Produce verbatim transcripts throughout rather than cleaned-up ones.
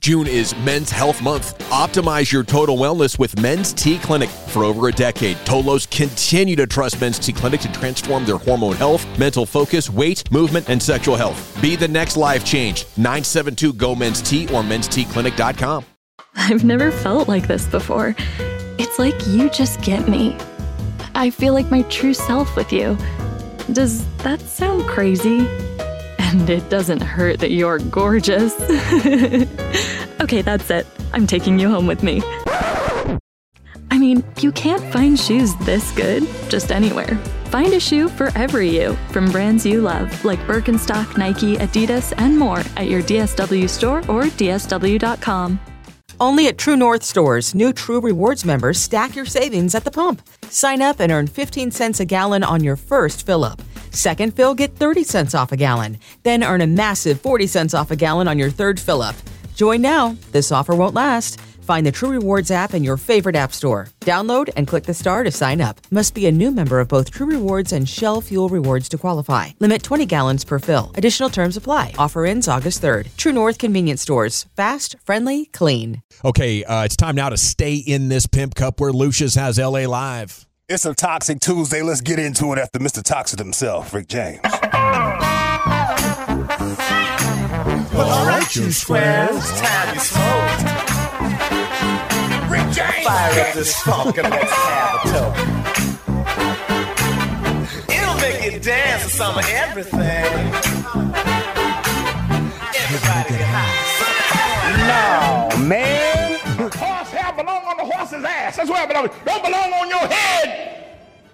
June is Men's Health Month. Optimize your total wellness with Men's T Clinic. For over a decade, Tolos continue to trust Men's T Clinic to transform their hormone health, mental focus, weight, movement, and sexual health. Be the next life change. nine seven two, G O, Men's T or mens t clinic dot com. I've never felt like this before. It's like you just get me. I feel like my true self with you. Does that sound crazy? And it doesn't hurt that you're gorgeous. Okay, that's it. I'm taking you home with me. I mean, you can't find shoes this good just anywhere. Find a shoe for every you from brands you love, like Birkenstock, Nike, Adidas, and more at your D S W store or D S W dot com. Only at True North stores, new True Rewards members stack your savings at the pump. Sign up and earn fifteen cents a gallon on your first fill-up. Second fill, get thirty cents off a gallon. Then earn a massive forty cents off a gallon on your third fill-up. Join now. This offer won't last. Find the True Rewards app in your favorite app store. Download and click the star to sign up. Must be a new member of both True Rewards and Shell Fuel Rewards to qualify. Limit twenty gallons per fill. Additional terms apply. Offer ends August third. True North Convenience Stores. Fast, friendly, clean. Okay, uh, it's time now to stay in this Pimp Cup where Lucius has L A Live. It's a Toxic Tuesday. Let's get into it after Mister Toxic himself, Rick James. Well, all right, you squares. It's time you smoke. Rick James. Fire up this funk and let's have a toke. It'll make you dance to some of everything. Everybody get high. No, man. Horsehair belong on the horse's ass. That's where it belongs. Don't belong on your head.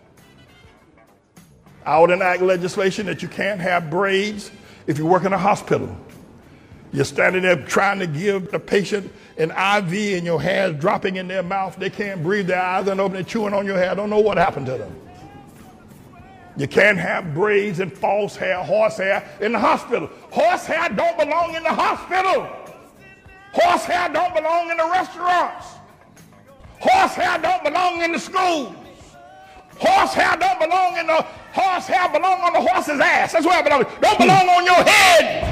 I would enact legislation that you can't have braids if you work in a hospital. You're standing there trying to give the patient an I V and your hair's dropping in their mouth. They can't breathe, their eyes aren't open, they're chewing on your hair. Don't know what happened to them. You can't have braids and false hair, horsehair in the hospital. Horsehair don't belong in the hospital. Horsehair don't belong in the restaurants. Horsehair don't belong in the schools. Horsehair don't belong in the, horsehair belong on the horse's ass. That's where it belongs. Don't belong on your head.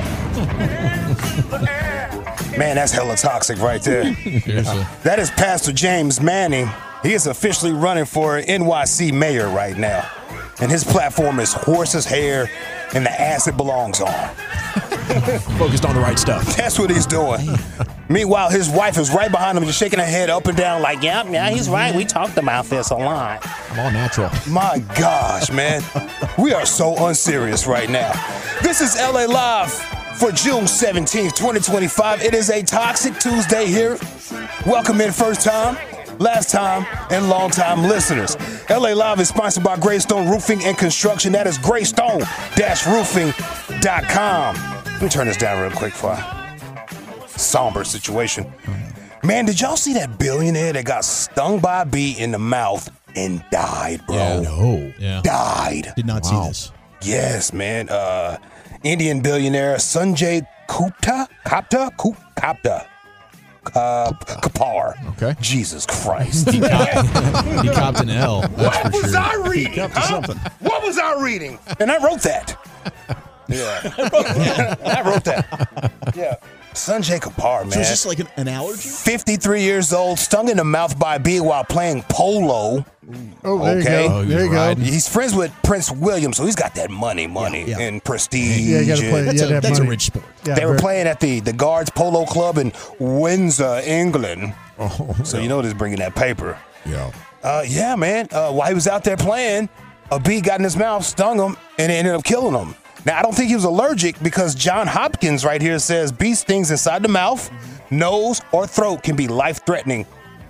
Man, that's hella toxic right there. That is Pastor James Manning. He is officially running for N Y C mayor right now. And his platform is horse's hair and the ass it belongs on. Focused on the right stuff. That's what he's doing. Meanwhile, his wife is right behind him, just shaking her head up and down like, yeah, yeah, he's right. We talked about this a lot. I'm all natural. My gosh, man. We are so unserious right now. This is L A Live for June seventeenth, twenty twenty-five. It is a Toxic Tuesday here. Welcome in first time, last time, and long time listeners. L A Live is sponsored by Greystone Roofing and Construction. That is greystone dash roofing dot com. Let me turn this down real quick for a somber situation. Man, did y'all see that billionaire that got stung by a bee in the mouth and died, bro? Yeah, no. Yeah. Died. Did not Wow. see this. Yes, man. Uh, Indian billionaire Sanjay Gupta, Gupta, Gupta, uh, Kapar. Okay. Jesus Christ. He copped, he copped an L. That's What for was sure. I reading? Up to huh? something. What was I reading? And I wrote that. Yeah. I wrote that. Yeah. Sanjay Kapar, man. So is this like an, an allergy? fifty-three years old, stung in the mouth by a bee while playing polo. Oh, there Okay. you go. Oh, there you he's go. riding. He's friends with Prince William, so he's got that money, money, Yeah, yeah. and prestige. Yeah, you got to play. That's, yeah, a, that that's a money. rich sport. Yeah, They were very- playing at the, the Guards Polo Club in Windsor, England. Oh, So you know this bringing that paper. yeah. Uh, yeah, man. Uh, while he was out there playing, a bee got in his mouth, stung him, and it ended up killing him. Now, I don't think he was allergic because John Hopkins right here says bee stings inside the mouth, nose, or throat can be life-threatening.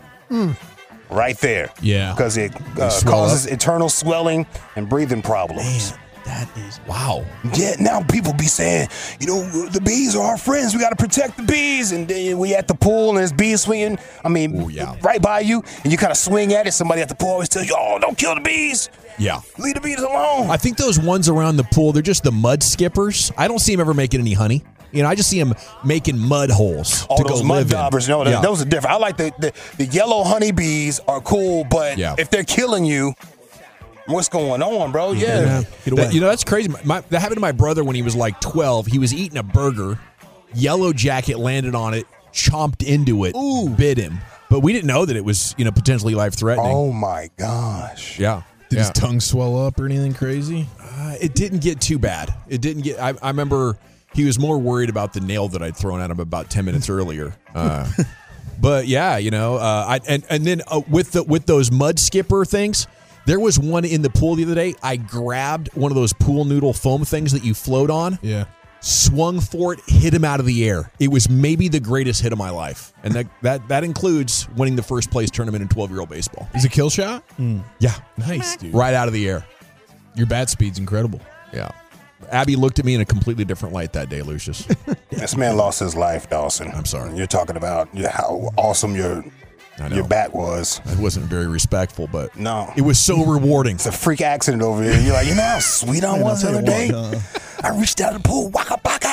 Right there. Yeah. Because it uh, swell causes internal swelling and breathing problems. Man, that is. Wow. Yeah, now people be saying, you know, the bees are our friends. We got to protect the bees. And then we at the pool and there's bees swinging. I mean, Ooh, yeah. right by you. And you kind of swing at it. Somebody at the pool always tells you, oh, don't kill the bees. Yeah. Leave the bees alone. I think those ones around the pool, they're just the mud skippers. I don't see them ever making any honey. You know, I just see them making mud holes All to those go mud live in. daubers, no, th- Yeah. those are different. I like the, the, the yellow honeybees are cool, but Yeah. if they're killing you, what's going on, bro? Yeah. Yeah. Get away. That- you know, that's crazy. My, that happened to my brother when he was like twelve. He was eating a burger. Yellow Jacket landed on it, chomped into it, Ooh. bit him. But we didn't know that it was, you know, potentially life-threatening. Oh, my gosh. Yeah. Did yeah. his tongue swell up or anything crazy? Uh, it didn't get too bad. It didn't get. I, I remember he was more worried about the nail that I'd thrown at him about ten minutes earlier. Uh, but yeah, you know, uh, I and and then uh, with the with those mud skipper things, there was one in the pool the other day. I grabbed one of those pool noodle foam things that you float on. Yeah. Swung for it, hit him out of the air. It was maybe the greatest hit of my life, and that that, that includes winning the first place tournament in twelve-year-old baseball. Is it a kill shot? Mm. Yeah, nice, dude. Right out of the air. Your bat speed's incredible. Yeah. Abby looked at me in a completely different light that day, Lucius. This man lost his life, Dawson. I'm sorry. You're talking about how awesome your your bat was. It wasn't very respectful, but no, it was so rewarding. It's a freak accident over here. You're like, you know how sweet I was the other day? Uh, I reached out the pool, waka waka.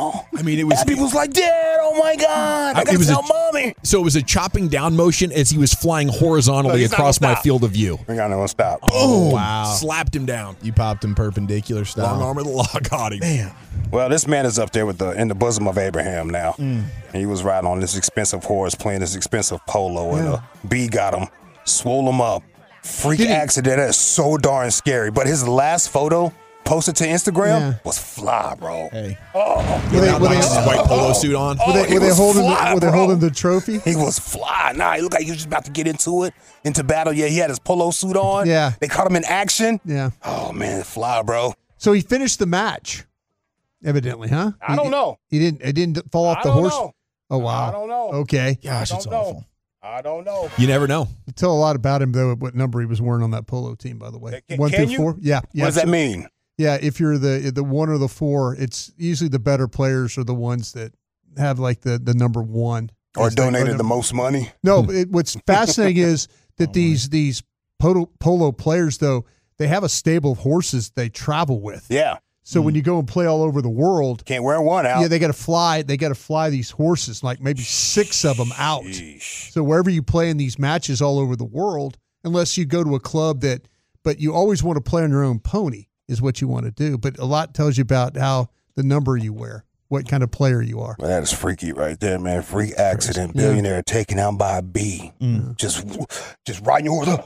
I mean, it was. Abby was like, Dad, oh my God, I, I gotta tell a, mommy. So it was a chopping down motion as he was flying horizontally no, across my field of view. We're not gonna stop. Oh, Boom. Wow. Slapped him down. You popped him perpendicular style. Long arm of the law got him. Man. Well, this man is up there with the in the bosom of Abraham now. Mm. And he was riding on this expensive horse, playing this expensive polo, yeah. and a bee got him, swole him up. Freak Did accident. He? That is so darn scary. But his last photo posted to Instagram yeah. was fly, bro. Hey. Oh. Were they, were they, his white polo suit on? Oh, were they, were they holding fly, the, were they holding the trophy? He was fly. Nah, he looked like he was just about to get into it, into battle. Yeah, he had his polo suit on. Yeah. They caught him in action. Yeah. Oh, man, fly, bro. So he finished the match, evidently, huh? I he, don't know. He didn't It didn't fall off I the horse? Know. Oh, wow. I don't know. Okay. Gosh, it's know. awful. I don't know. You never know. You tell a lot about him, though, what number he was wearing on that polo team, by the way. Can, one can through you? four? Yeah. yeah. What does that mean? Yeah, if you're the the one or the four, it's usually the better players are the ones that have like the, the number one. Or donated the most money. No, it, what's fascinating is that oh, these right. these polo, polo players, though, they have a stable of horses they travel with. Yeah. So mm. when you go and play all over the world, can't wear one out. Yeah, they got to fly. They got to fly these horses, like maybe six of them out. Sheesh. So wherever you play in these matches all over the world, unless you go to a club that, but you always want to play on your own pony is what you want to do. But a lot tells you about how the number you wear, what kind of player you are. Well, that is freaky right there, man. Freak accident, yeah. billionaire taken out by a bee. Mm. Just, just riding your horse.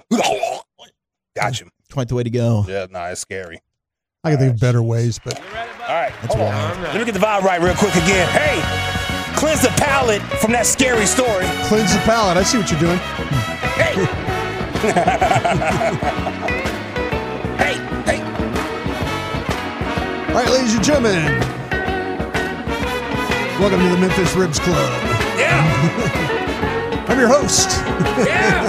Got you. Quite the way to go. Yeah, nah, it's scary. I can think of better ways, but. All right, hold on. Let me get the vibe right real quick again. Hey, cleanse the palate from that scary story. Cleanse the palate. I see what you're doing. Hey. hey, hey. All right, ladies and gentlemen. Welcome to the Memphis Ribs Club. Yeah. I'm your host. Yeah.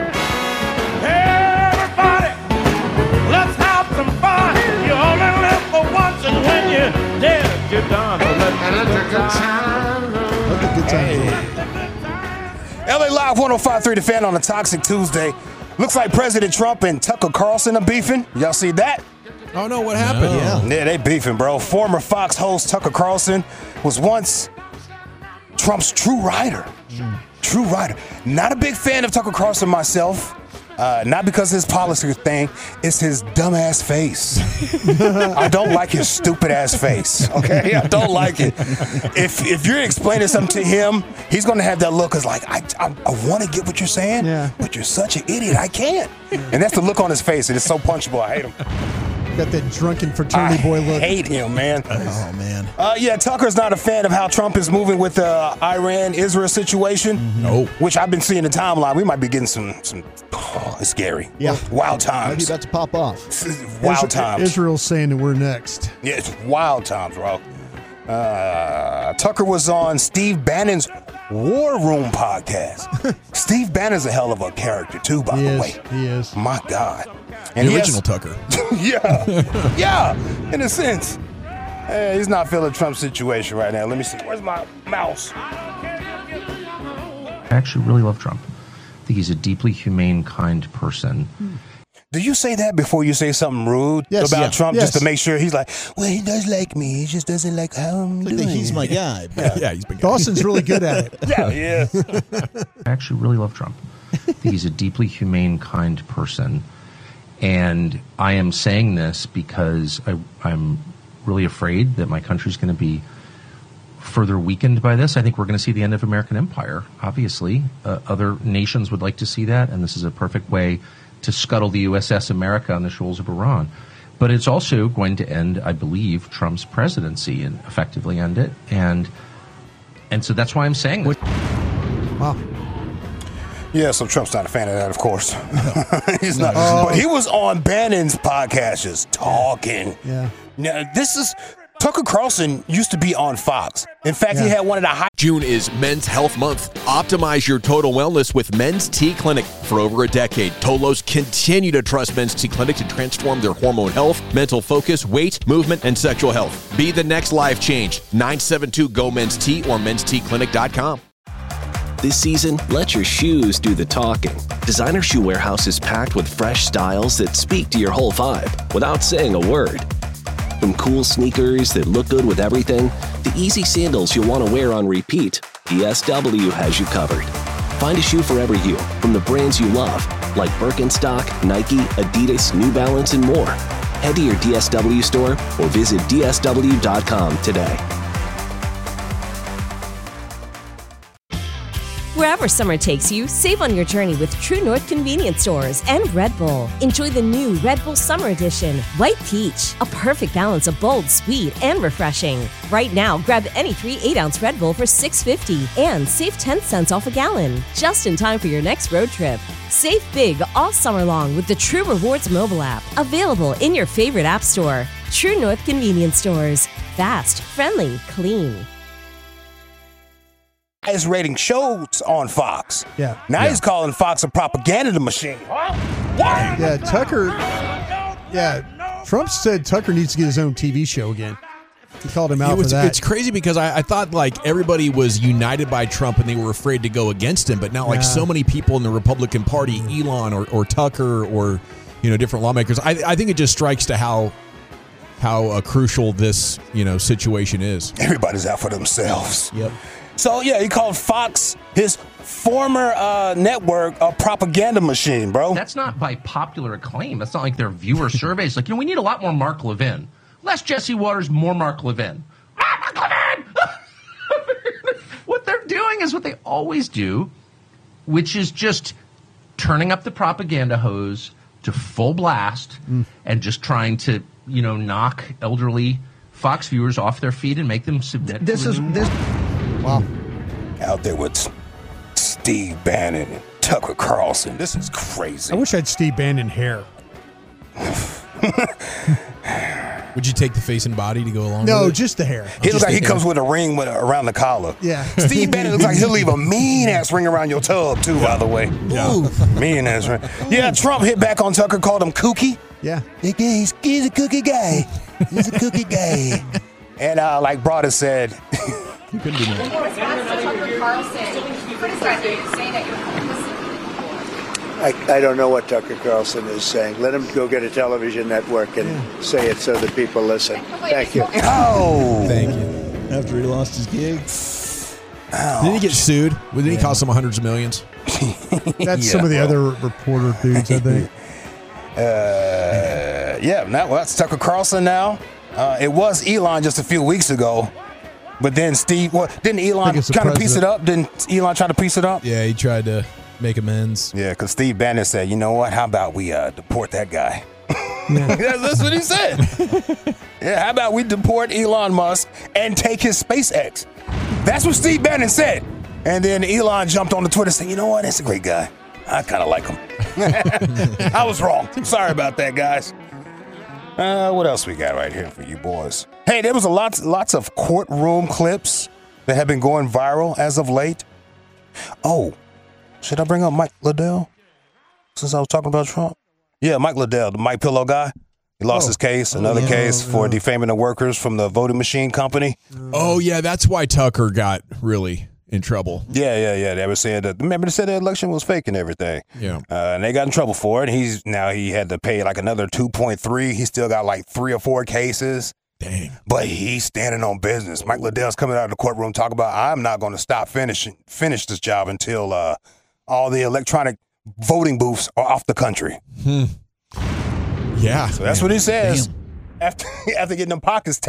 Everybody, let's have some fun. You only live for once, and when you're dead, you're done. So let's have a good time. Let the good time. L A Live one oh five point three The Fan on a Toxic Tuesday. Looks like President Trump and Tucker Carlson are beefing. Y'all see that? Oh, no, what happened? No. Yeah. yeah, they beefing, bro. Former Fox host Tucker Carlson was once Trump's true rider. Mm. True rider. Not a big fan of Tucker Carlson myself. Uh, not because of his policy thing. It's his dumbass face. I don't like his stupid ass face. Okay, I don't like it. If if you're explaining something to him, he's gonna have that look. Cause like I I, I want to get what you're saying, yeah. but you're such an idiot. I can't. And that's the look on his face. It is so punchable. I hate him. Got that drunken fraternity I boy look. I hate him, man. Oh, man. Uh, yeah, Tucker's not a fan of how Trump is moving with the Iran-Israel situation. Mm-hmm. No. Which I've been seeing the timeline. We might be getting some, some oh, it's scary. Yeah. Wild times. Maybe about to pop off. Wild Isra- times. Israel's saying that we're next. Yeah, it's wild times, bro. Uh, Tucker was on Steve Bannon's War Room podcast. Steve Bannon's a hell of a character, too, by he the is. way. He is. My God. And the he original has, Tucker. yeah. Yeah, in a sense. Hey, he's not feeling Trump's situation right now. Let me see. Where's my mouse? I actually really love Trump. I think he's a deeply humane, kind person. Do you say that before you say something rude yes, about yeah. Trump, yes. just to make sure he's like, well, he does like me. He just doesn't like how I'm Like doing. he's my guy. Yeah, yeah he's been Dawson's really good at it. Yeah, he is. I actually really love Trump. I think he's a deeply humane, kind person. And I am saying this because I, I'm really afraid that my country's going to be further weakened by this. I think we're going to see the end of American empire, obviously. Uh, other nations would like to see that, and this is a perfect way to scuttle the U S S America on the shoals of Iran. But it's also going to end, I believe, Trump's presidency and effectively end it. And and so that's why I'm saying this. Wow. Yeah, so Trump's not a fan of that, of course. He's not. Oh. But he was on Bannon's podcast just talking. Yeah. Now, this is... Tucker Carlson used to be on Fox. In fact, yeah. he had one of the high... June is Men's Health Month. Optimize your total wellness with Men's T Clinic. For over a decade, Tolos continue to trust Men's T Clinic to transform their hormone health, mental focus, weight, movement, and sexual health. Be the next life change. nine seven two, G O, Men's T or mens t clinic dot com. This season, let your shoes do the talking. Designer Shoe Warehouse is packed with fresh styles that speak to your whole vibe without saying a word. From cool sneakers that look good with everything, to easy sandals you'll want to wear on repeat, D S W has you covered. Find a shoe for every you, from the brands you love, like Birkenstock, Nike, Adidas, New Balance, and more. Head to your D S W store or visit D S W dot com today. Wherever summer takes you, save on your journey with True North Convenience Stores and Red Bull. Enjoy the new Red Bull Summer Edition, White Peach, a perfect balance of bold, sweet, and refreshing. Right now, grab any three eight-ounce Red Bull for six fifty and save ten cents off a gallon, just in time for your next road trip. Save big all summer long with the True Rewards mobile app, available in your favorite app store. True North Convenience Stores. Fast, friendly, clean. Highest rating shows on Fox. Yeah. Now yeah. he's calling Fox a propaganda machine. Yeah, Tucker. Yeah, Trump said Tucker needs to get his own T V show again. He called him out it was, for that. It's crazy because I, I thought like everybody was united by Trump and they were afraid to go against him. But now like yeah. so many people in the Republican Party, Elon or, or Tucker or you know different lawmakers, I, I think it just strikes to how how uh, crucial this you know situation is. Everybody's out for themselves. Yep. So, yeah, he called Fox, his former uh, network, a propaganda machine, bro. That's not by popular acclaim. That's not like their viewer surveys. Like, you know, we need a lot more Mark Levin. Less Jesse Waters, more Mark Levin. Ah, Mark Levin! What they're doing is what they always do, which is just turning up the propaganda hose to full blast mm. and just trying to, you know, knock elderly Fox viewers off their feet and make them submit. This is this. Wow. Out there with Steve Bannon and Tucker Carlson. This is crazy. I wish I had Steve Bannon hair. Would you take the face and body to go along no, with it? just the hair. He looks like he hair. comes with a ring with a, around the collar. Yeah. Steve Bannon looks like he'll leave a mean-ass ring around your tub, too, by the way. Yeah. Mean-ass ring. Yeah, Trump hit back on Tucker, called him kooky. Yeah. He's, he's a cookie guy. He's a cookie guy. And uh, like Broader said... You couldn't do that. I, I don't know what Tucker Carlson is saying. Let him go get a television network and yeah. say it so that people listen. Thank you. Oh, thank you. After he lost his gig, oh. Didn't he get sued? Didn't yeah. he cost him hundreds of millions? That's yeah, some of the well. other reporter dudes, I think. Uh, yeah, now, well, that's Tucker Carlson now. Uh, it was Elon just a few weeks ago. But then Steve, well, didn't Elon kind of piece it up? Didn't Elon try to piece it up? Yeah, he tried to make amends. Yeah, because Steve Bannon said, you know what, how about we uh, deport that guy? Yeah. that's, that's what he said. Yeah, how about we deport Elon Musk and take his SpaceX? That's what Steve Bannon said. And then Elon jumped on the Twitter saying, you know what, that's a great guy. I kind of like him. I was wrong. Sorry about that, guys. Uh, what else we got right here for you boys? Hey, there was a lot, lots of courtroom clips that have been going viral as of late. Oh, should I bring up Mike Liddell since I was talking about Trump? Yeah, Mike Liddell, the Mike Pillow guy. He lost oh. his case, another oh, yeah, case yeah. for defaming the workers from the voting machine company. Oh, yeah, that's why Tucker got really in trouble. Yeah, yeah, yeah. They were saying that, remember they said the election was fake and everything. Yeah. Uh, and they got in trouble for it. He's now he had to pay like another two point three. He still got like three or four cases. Dang. But he's standing on business. Mike Liddell's coming out of the courtroom talking about, I'm not going to stop finishing finish this job until uh, all the electronic voting booths are off the country. Hmm. Yeah. So that's man. what he says. Damn. After after getting them pockets tapped,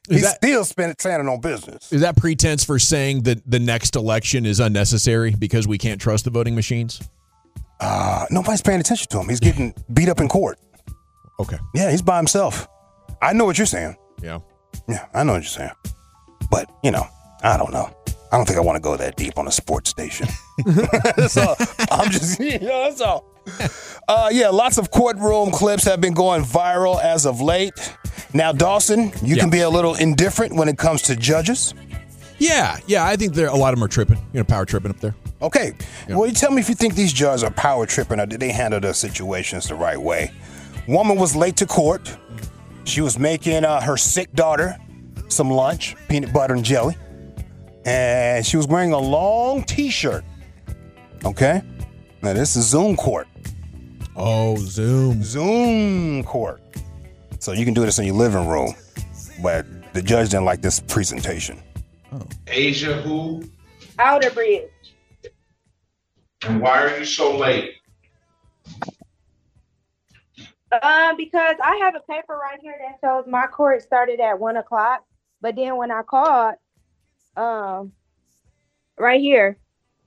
Is He's that- still spending, standing on business. Is that pretense for saying that the next election is unnecessary because we can't trust the voting machines? Uh, nobody's paying attention to him. He's getting beat up in court. Okay. Yeah, he's by himself. I know what you're saying. Yeah. Yeah, I know what you're saying. But, you know, I don't know. I don't think I want to go that deep on a sports station. So I'm just, you know, that's all. Uh, yeah, lots of courtroom clips have been going viral as of late. Now, Dawson, you Yeah. can be a little indifferent when it comes to judges. Yeah, yeah. I think there a lot of them are tripping, you know, power tripping up there. Okay. Yeah. Well, you tell me if you think these judges are power tripping or did they handle their situations the right way? Woman was late to court. She was making uh, her sick daughter some lunch, peanut butter and jelly. And she was wearing a long T-shirt. Okay? Now, this is Zoom court. Oh, Zoom. Zoom court. So you can do this in your living room. But the judge didn't like this presentation. Asia who? Outer Bridge. And why are you so late? Um, because I have a paper right here that shows my court started at one o'clock. But then when I called, um, right here,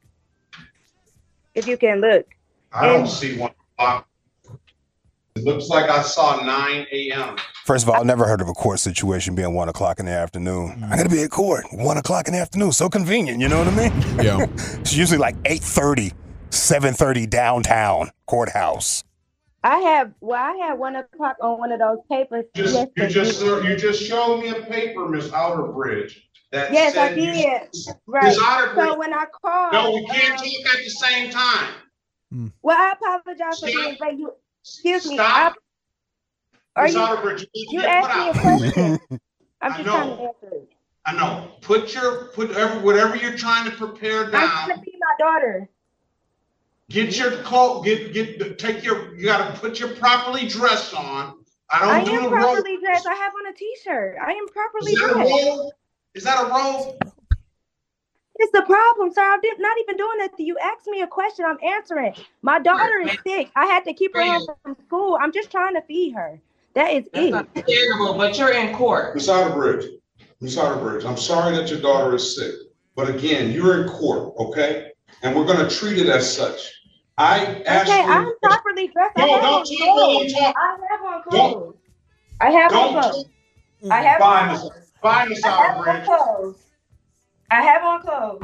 if you can look. I don't And- see one o'clock. It looks like I saw nine a.m. First of all, I've never heard of a court situation being one o'clock in the afternoon. I gotta be at court one o'clock in the afternoon. So convenient, you know what I mean? Yeah. It's usually like eight thirty, seven thirty downtown courthouse. I have, well, I had one o'clock on one of those papers. Just, Yes, you I just did. you just showed me a paper, Miss Outerbridge. That Yes, I said you- did. Right. Miss Outerbridge. So when I called, No, we can't um, talk at the same time. well, I apologize for Stop. being late. You, excuse me. Stop. I, are Miss you? Outerbridge, you You get asked put me a out. question. I'm I just know. trying to answer it. I know. Put your put every, whatever you're trying to prepare I'm down. trying to feed my daughter. Get your clothes. Get get take your. You got to put your properly dressed on. I don't I do am the robe. properly dressed. I have on a t-shirt. I am properly Is that a dressed. robe? Is that a robe? It's the problem, sir. I'm di- not even doing that. You asked me a question. I'm answering. My daughter is sick. I had to keep her home from school. I'm just trying to feed her. That is it. Understandable, but you're in court. Miss Outerbridge, Miss Outerbridge, I'm sorry that your daughter is sick, but again, you're in court, okay? And we're going to treat it as such. I asked Okay, you. I'm properly dressed. I No, have don't on talk while I'm clothes. talking. I have on Don't- clothes. I have on don't clothes. I have Fine, on Miss, clothes. fine, Miss I have on Outerbridge. clothes. I have on clothes.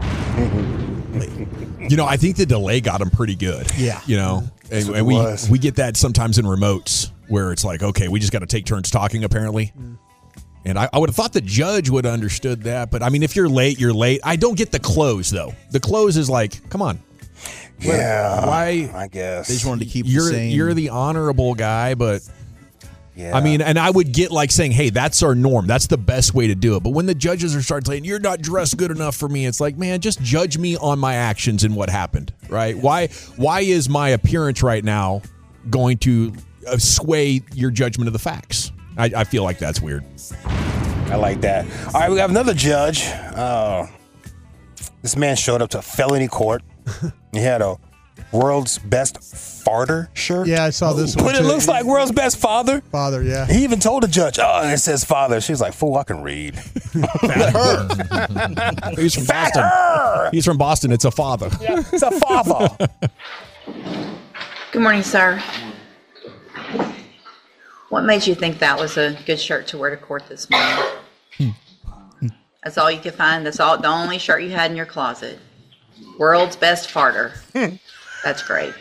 You know, I think the delay got him pretty good. Yeah. You know, and, what and it we was. we get that sometimes in remotes where it's like, okay, we just got to take turns talking, apparently. And I, I would have thought the judge would have understood that. But I mean, if you're late, you're late. I don't get the close, though. The close is like, come on. Yeah. Why? I guess. They just wanted to keep You're, the same. you're the honorable guy, but. Yeah. I mean, and I would get like saying, hey, that's our norm. That's the best way to do it. But when the judges are starting saying, you're not dressed good enough for me, it's like, man, just judge me on my actions and what happened, right? Why Why is my appearance right now going to uh, sway your judgment of the facts? I, I feel like that's weird. I like that. All right, we have another judge. Uh, this man showed up to felony court. He had a world's best farter shirt. Yeah, I saw this one. But it too. looks like world's best father. Father, yeah. He even told the judge, oh, and it says father. She was like, fool, I can read. He's from Boston. He's from Boston. It's a father. Yeah, it's a father. Good morning, sir. What made you think that was a good shirt to wear to court this morning? That's all you could find? That's all the only shirt you had in your closet? World's best farter. That's great.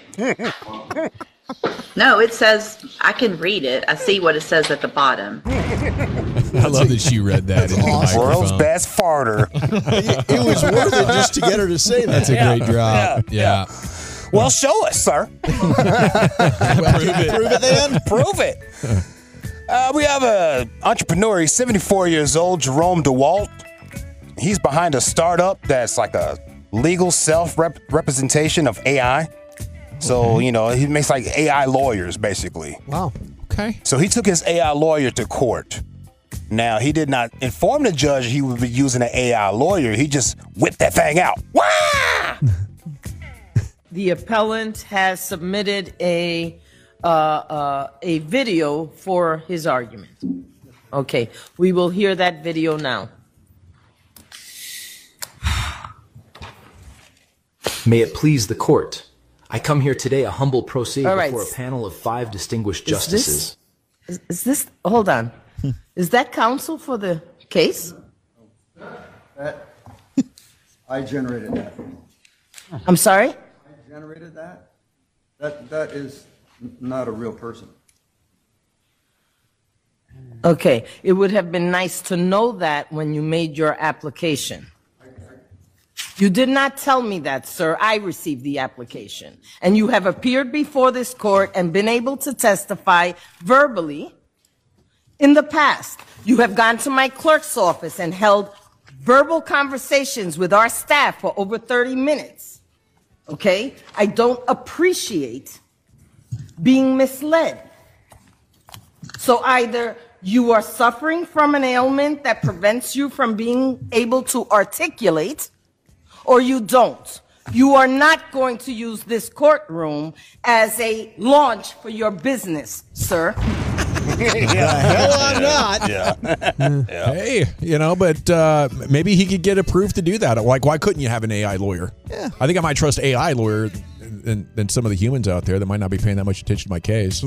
No, it says, I can read it. I see what it says at the bottom. I love that she read that. In the Awesome. World's microphone. best farter. it, it was worth it just to get her to say that. That's a great drop. Yeah. Yeah. Well, show us, sir. Prove it. Prove it then. Prove it. Uh, we have a entrepreneur. He's seventy-four years old, Jerome DeWalt. He's behind a startup that's like a legal self-representation of A I. So, you know, he makes like A I lawyers, basically. Wow. Okay. So he took his A I lawyer to court. Now, he did not inform the judge he would be using an A I lawyer. He just whipped that thing out. Wah! The appellant has submitted a uh, uh, a video for his argument. Okay, we will hear that video now. May it please the court. I come here today a humble pro se All right. before a panel of five distinguished Is justices. this, is, is this, hold on. Is that counsel for the case? That, I generated that. I'm sorry? I generated that? That, that is n- not a real person. Okay, it would have been nice to know that when you made your application. You did not tell me that, sir. I received the application. And you have appeared before this court and been able to testify verbally in the past. You have gone to my clerk's office and held verbal conversations with our staff for over thirty minutes. Okay? I don't appreciate being misled. So either you are suffering from an ailment that prevents you from being able to articulate, or you don't. You are not going to use this courtroom as a launch for your business, sir. The hell I'm not. Yeah. Hey, you know, but uh, maybe he could get approved to do that. Like, why couldn't you have an A I lawyer? Yeah. I think I might trust A I lawyer than, than some of the humans out there that might not be paying that much attention to my case.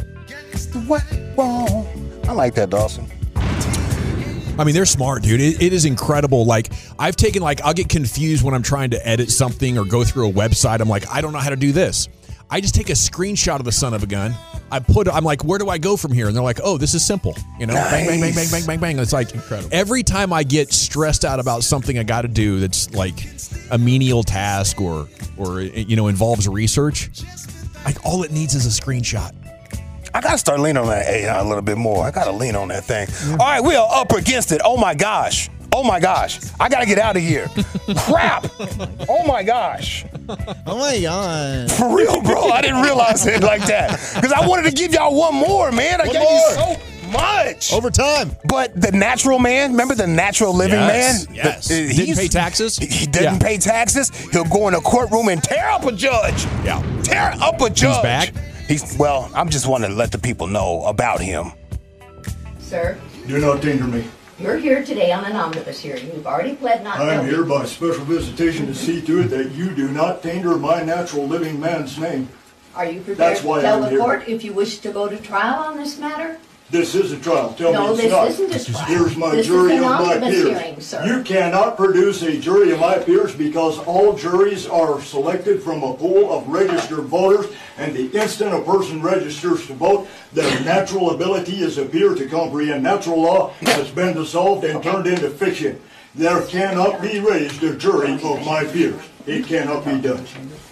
I like that, Dawson. I mean, they're smart, dude. It, it is incredible. Like, I've taken, like, I'll get confused when I'm trying to edit something or go through a website. I'm like, I don't know how to do this. I just take a screenshot of the son of a gun. I put, I'm like, where do I go from here? And they're like, oh, this is simple. You know, nice. bang, bang, bang, bang, bang, bang, bang. It's like, incredible. Every time I get stressed out about something I got to do that's like a menial task or, or, you know, involves research, like, all it needs is a screenshot. I got to start leaning on that A I a little bit more. I got to lean on that thing. All right, we are up against it. Oh, my gosh. Oh, my gosh. I got to get out of here. Crap. Oh, my gosh. Oh, my God. For real, bro. I didn't realize it like that. Because I wanted to give y'all one more, man. I one gave more. you so much. Over time. But the natural man, remember the natural living yes, man? Yes. The, uh, didn't pay taxes? He, he didn't yeah. pay taxes. He'll go in a courtroom and tear up a judge. Yeah. Tear up a judge. He's back? He's, well, I'm just wanting to let the people know about him. Sir, Do not danger me. you're here today on an omnibus hearing. You've already pled not I am guilty. here by special visitation to see to it that you do not tainter my natural living man's name. Are you prepared That's to why tell I'm the here. court if you wish to go to trial on this matter? This is a trial. Tell No, me it's this not. isn't a trial. Here's my This is jury an of my omnibus peers. hearing, sir. You cannot produce a jury of my peers because all juries are selected from a pool of registered voters, and the instant a person registers to vote, their natural ability as a peer to comprehend natural law has been dissolved and turned into fiction. There cannot be raised a jury of my peers. It cannot be done.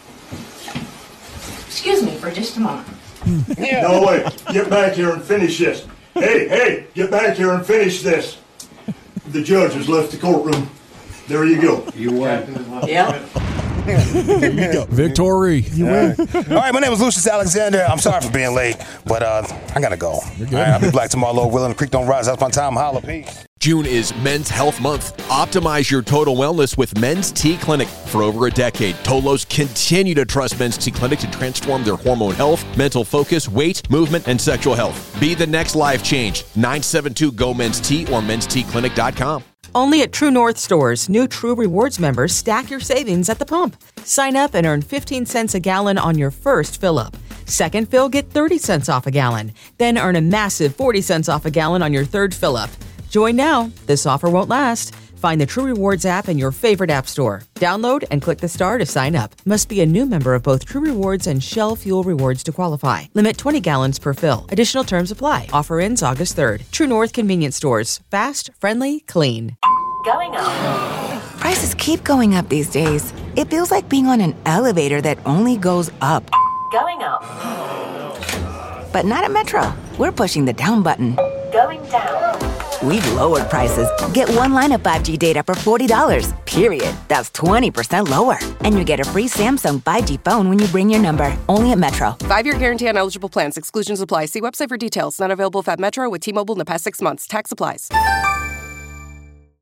Excuse me for just a moment. No way. Get back here and finish this. Hey, hey, get back here and finish this. The judge has left the courtroom. There you go. You win. Yeah. There you go. Victory. You win. All right, my name is Lucius Alexander. I'm sorry for being late, but uh, I got to go. You're good. All right, I'll be back tomorrow, Lord willing. The creek don't rise. That's my time. Holla, peace. June is Men's Health Month. Optimize your total wellness with Men's T Clinic. For over a decade, Tolos continue to trust Men's T Clinic to transform their hormone health, mental focus, weight, movement, and sexual health. Be the next life change. nine seven two G O Men's T or mens t clinic dot com. Only at True North stores, new True Rewards members stack your savings at the pump. Sign up and earn fifteen cents a gallon on your first fill-up. Second fill, get thirty cents off a gallon. Then earn a massive forty cents off a gallon on your third fill-up. Join now. This offer won't last. Find the True Rewards app in your favorite app store. Download and click the star to sign up. Must be a new member of both True Rewards and Shell Fuel Rewards to qualify. Limit twenty gallons per fill. Additional terms apply. Offer ends August third. True North Convenience Stores. Fast, friendly, clean. Going up. Prices keep going up these days. It feels like being on an elevator that only goes up. Going up. But not at Metro. We're pushing the down button. Going down. We've lowered prices. Get one line of five G data for forty dollars, period. That's twenty percent lower. And you get a free Samsung five G phone when you bring your number. Only at Metro. Five-year guarantee on eligible plans. Exclusions apply. See website for details. Not available at Metro with T-Mobile in the past six months. Tax applies.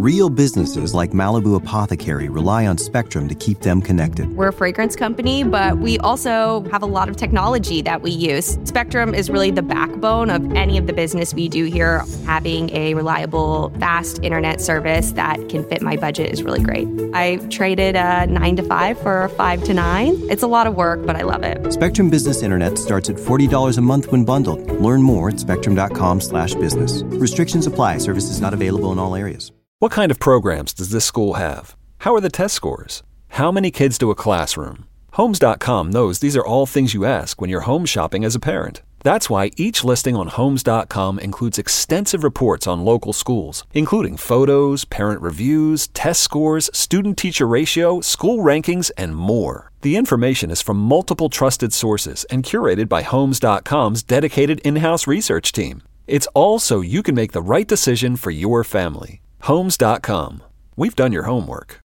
Real businesses like Malibu Apothecary rely on Spectrum to keep them connected. We're a fragrance company, but we also have a lot of technology that we use. Spectrum is really the backbone of any of the business we do here. Having a reliable, fast internet service that can fit my budget is really great. I traded a nine to five for a five to nine. It's a lot of work, but I love it. Spectrum Business Internet starts at forty dollars a month when bundled. Learn more at spectrum.com slash business. Restrictions apply. Services not available in all areas. What kind of programs does this school have? How are the test scores? How many kids to a classroom? Homes dot com knows these are all things you ask when you're home shopping as a parent. That's why each listing on Homes dot com includes extensive reports on local schools, including photos, parent reviews, test scores, student-teacher ratio, school rankings, and more. The information is from multiple trusted sources and curated by Homes dot com's dedicated in-house research team. It's all so you can make the right decision for your family. Homes dot com. We've done your homework.